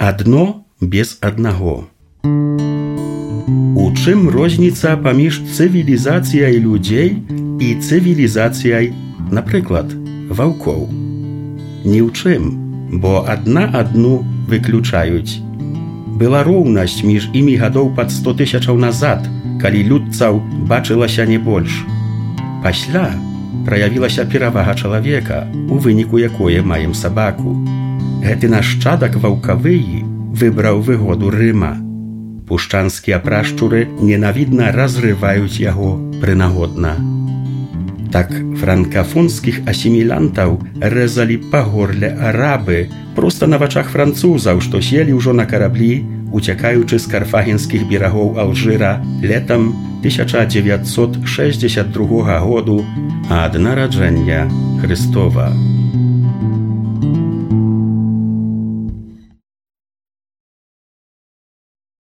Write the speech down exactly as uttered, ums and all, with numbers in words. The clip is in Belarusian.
Адно без аднаго. У чым розніца паміж цывілізацыяй людзей і цывілізацыяй, напрыклад, ваўкоў? Ні ў чым, бо адна адну выключаюць. Была роўнасць між імі гадоў пад сто тысячаў назад, калі людцаў бачылася не больш. Пасля праявілася перавага чалавека, у выніку якое маем сабаку. Гэты нашчадак ваўкавыі выбраў выгоду Рыма. Пушчанскія прашчуры ненавідна разрываюць яго прынагодна. Так франкафонскіх асімілянтаў рэзалі па горле арабы проста на вачах французаў, што селі ўжо на караблі, уцякаючы з карфагенскіх берагоў Алжыра летам тысяча дзевяцьсот шэсцьдзесят другога году ад нараджэння Хрыстова.